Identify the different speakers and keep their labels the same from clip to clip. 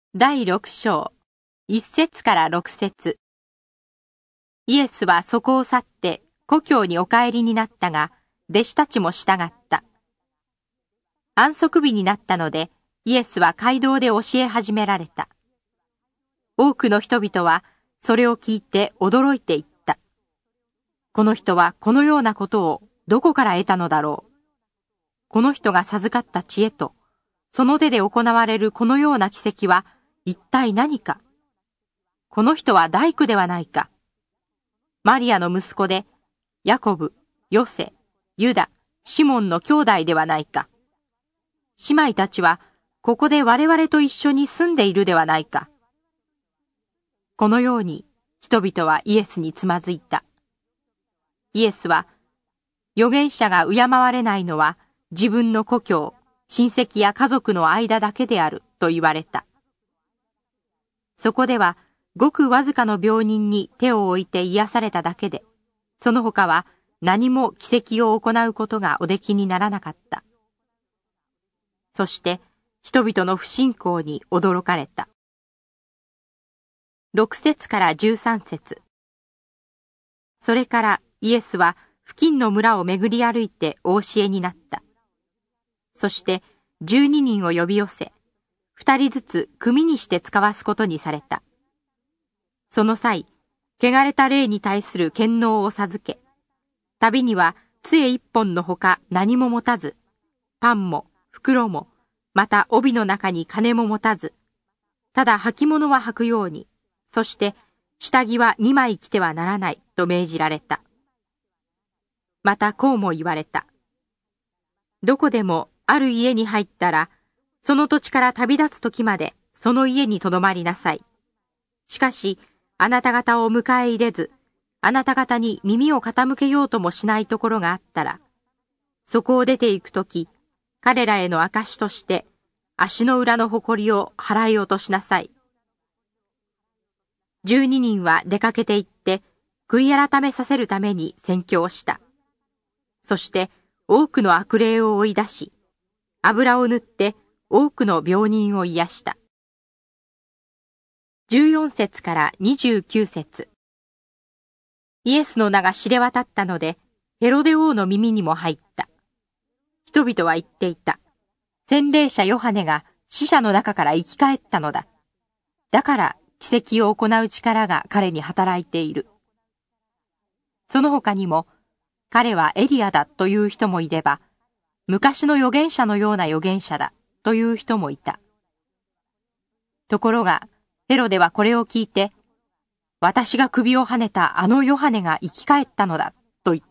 Speaker 1: 第6章、1節から6節。イエスはそこを去って故郷にお帰りになったが、弟子たちも従った。安息日になったので、イエスは街道で教え始められた。多くの人々はそれを聞いて驚いていった。この人はこのようなことをどこから得たのだろう。この人が授かった知恵と、その手で行われるこのような奇跡は一体何か。この人は大工ではないか。マリアの息子で、ヤコブ、ヨセ、ユダ、シモンの兄弟ではないか。姉妹たちはここで我々と一緒に住んでいるではないか。このように人々はイエスにつまずいた。イエスは、預言者が敬われないのは自分の故郷、親戚や家族の間だけであると言われた。そこではごくわずかの病人に手を置いて癒されただけで、その他は何も奇跡を行うことがおできにならなかった。そして人々の不信仰に驚かれた。6節から13節。それからイエスは付近の村を巡り歩いてお教えになった。そして12人を呼び寄せ、2人ずつ組にして使わすことにされた。その際、汚れた霊に対する権能を授け、旅には杖1本のほか何も持たず、パンも袋も、また帯の中に金も持たず、ただ履物は履くように、そして下着は2枚着てはならないと命じられた。またこうも言われた。どこでもある家に入ったら、その土地から旅立つ時までその家に留まりなさい。しかし、あなた方を迎え入れず、あなた方に耳を傾けようともしないところがあったら、そこを出て行くとき、彼らへの証として、足の裏の埃を払い落としなさい。12人は出かけて行って、悔い改めさせるために宣教した。そして、多くの悪霊を追い出し、油を塗って多くの病人を癒した。14節から29節。イエスの名が知れ渡ったので、ヘロデ王の耳にも入った。人々は言っていた。洗礼者ヨハネが死者の中から生き返ったのだ。だから奇跡を行う力が彼に働いている。その他にも、彼はエリアだという人もいれば、昔の預言者のような預言者だという人もいた。ところが、ヘロデはこれを聞いて、私が首をはねたあのヨハネが生き返ったのだと言った。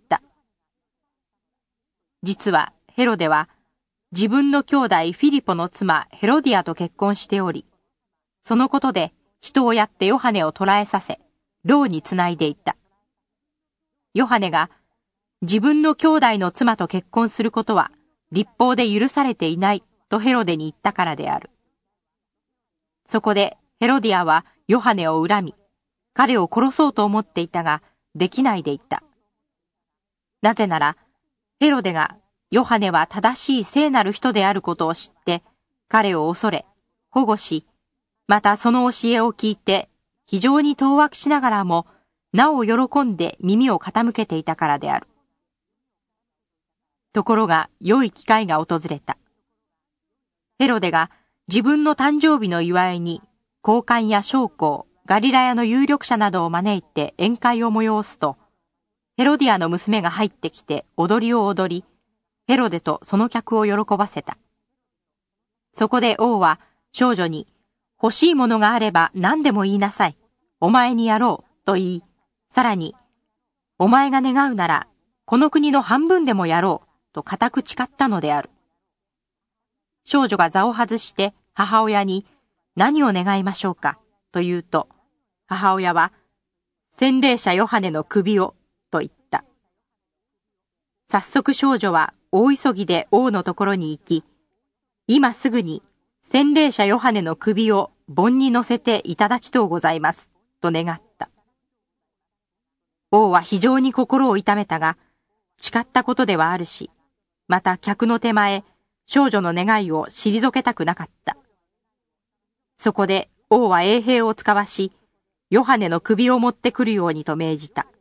Speaker 1: 実はヘロデは自分の兄弟フィリポの妻ヘロディアと結婚しており、そのことで人をやってヨハネを捕らえさせ、牢につないでいた。ヨハネが自分の兄弟の妻と結婚することは律法で許されていないとヘロデに言ったからである。そこでヘロディアはヨハネを恨み、彼を殺そうと思っていたが、できないでいた。なぜなら、ヘロデがヨハネは正しい聖なる人であることを知って、彼を恐れ、保護し、またその教えを聞いて、非常に当惑しながらも、なお喜んで耳を傾けていたからである。ところが、良い機会が訪れた。ヘロデが自分の誕生日の祝いに、高官や将校、ガリラヤの有力者などを招いて宴会を催すと、ヘロディアの娘が入ってきて踊りを踊り、ヘロデとその客を喜ばせた。そこで王は少女に、欲しいものがあれば何でも言いなさい。お前にやろうと言い、さらに、お前が願うなら、この国の半分でもやろうと固く誓ったのである。少女が座を外して母親に、何を願いましょうかと言うと、母親は、洗礼者ヨハネの首をと言った。早速少女は大急ぎで王のところに行き、今すぐに洗礼者ヨハネの首を盆に乗せていただきとうございますと願った。王は非常に心を痛めたが、誓ったことではあるし、また客の手前、少女の願いを退けたくなかった。 そこで王は衛兵を遣わし、ヨハネの首を持ってくるようにと命じた。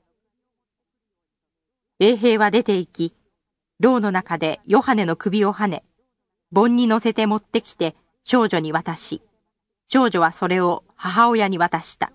Speaker 1: 衛兵は出て行き、牢の中でヨハネの首をはね、盆に乗せて持ってきて少女に渡し、少女はそれを母親に渡した。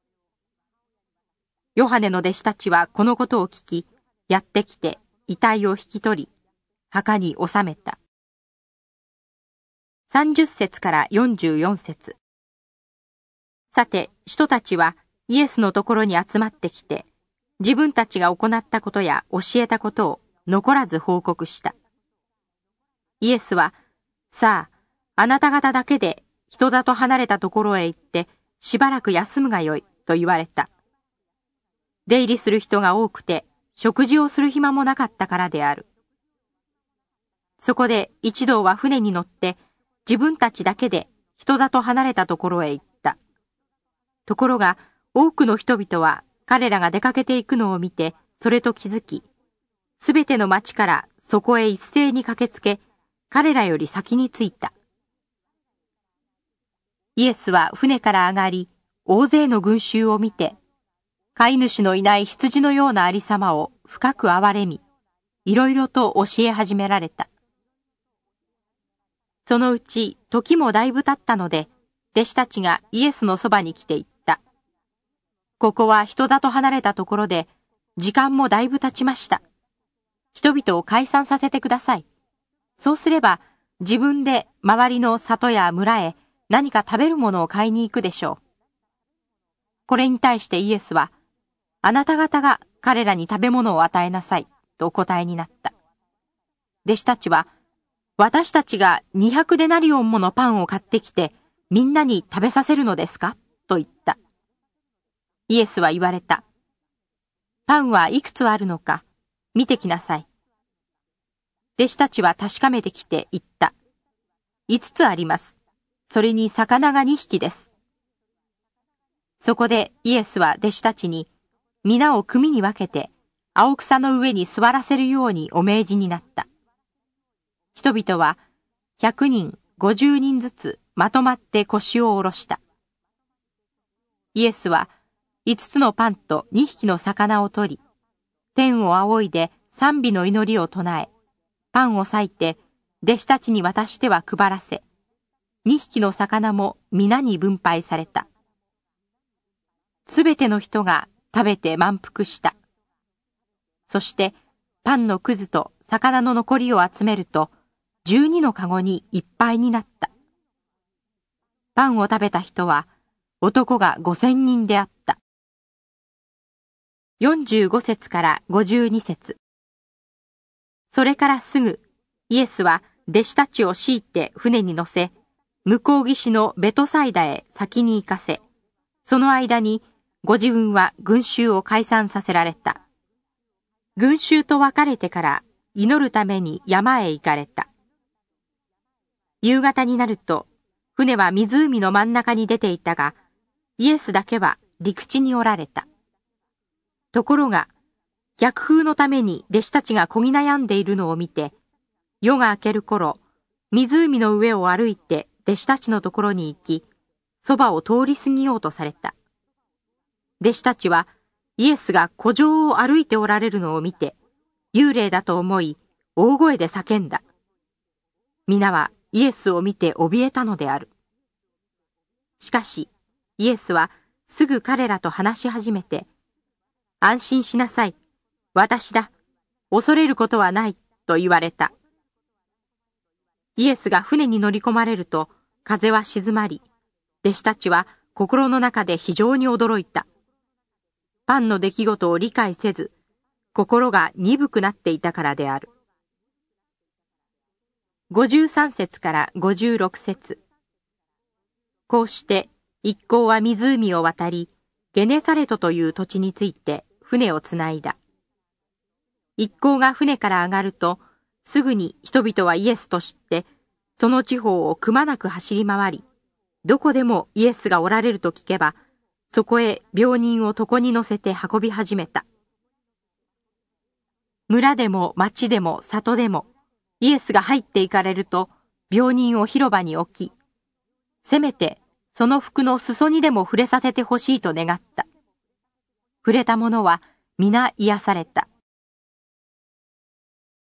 Speaker 1: ヨハネの弟子たちはこのことを聞き、やってきて遺体を引き取り、墓に納めた。30節から44節。さて、使徒たちはイエスのところに集まってきて、自分たちが行ったことや教えたことを残らず報告した。イエスは、さあ、あなた方だけで人里離れたところへ行って、しばらく休むがよい、と言われた。出入りする人が多くて、食事をする暇もなかったからである。そこで一同は船に乗って、自分たちだけで人里離れたところへ行った。ところが、多くの人々は彼らが出かけていくのを見て、それと気づき、すべての町からそこへ一斉に駆けつけ、彼らより先に着いた。イエスは船から上がり、大勢の群衆を見て、飼い主のいない羊のようなありさまを深く憐れみ、いろいろと教え始められた。そのうち時もだいぶ経ったので、弟子たちがイエスのそばに来て言った。ここは人里離れたところで、時間もだいぶ経ちました。人々を解散させてください。そうすれば、自分で周りの里や村へ何か食べるものを買いに行くでしょう。これに対してイエスは、あなた方が彼らに食べ物を与えなさい、とお答えになった。弟子たちは、私たちが200デナリオンものパンを買ってきて、みんなに食べさせるのですかと言った。イエスは言われた。パンはいくつあるのか、見てきなさい。弟子たちは確かめてきて言った。5つあります。それに魚が2匹です。そこでイエスは弟子たちに、皆を組に分けて、青草の上に座らせるようにお命じになった。人々は100人、50人ずつまとまって腰を下ろした。イエスは5つのパンと2匹の魚を取り、天を仰いで賛美の祈りを唱え、パンを裂いて弟子たちに渡しては配らせ、2匹の魚も皆に分配された。すべての人が食べて満腹した。そしてパンのくずと魚の残りを集めると、12のかごにいっぱいになった。パンを食べた人は男が5000人であった。45節から52節。それからすぐ、イエスは弟子たちを強いて船に乗せ、向こう岸のベトサイダへ先に行かせ、その間にご自分は群衆を解散させられた。群衆と別れてから祈るために山へ行かれた。夕方になると、船は湖の真ん中に出ていたが、イエスだけは陸地におられた。ところが、逆風のために弟子たちがこぎ悩んでいるのを見て、夜が明ける頃、湖の上を歩いて弟子たちのところに行き、そばを通り過ぎようとされた。弟子たちはイエスが湖上を歩いておられるのを見て、幽霊だと思い、大声で叫んだ。皆はイエスを見て怯えたのである。しかし、イエスはすぐ彼らと話し始めて、安心しなさい。私だ。恐れることはない。と言われた。イエスが船に乗り込まれると、風は静まり、弟子たちは心の中で非常に驚いた。パンの出来事を理解せず、心が鈍くなっていたからである。53節から56節。こうして、一行は湖を渡り、ゲネサレトという土地について船をつないだ。一行が船から上がると、すぐに人々はイエスと知って、その地方をくまなく走り回り、どこでもイエスがおられると聞けば、そこへ病人を床に乗せて運び始めた。村でも町でも里でも、イエスが入って行かれると、病人を広場に置き、せめてその服の裾にでも触れさせてほしいと願った。触れた者は皆癒された。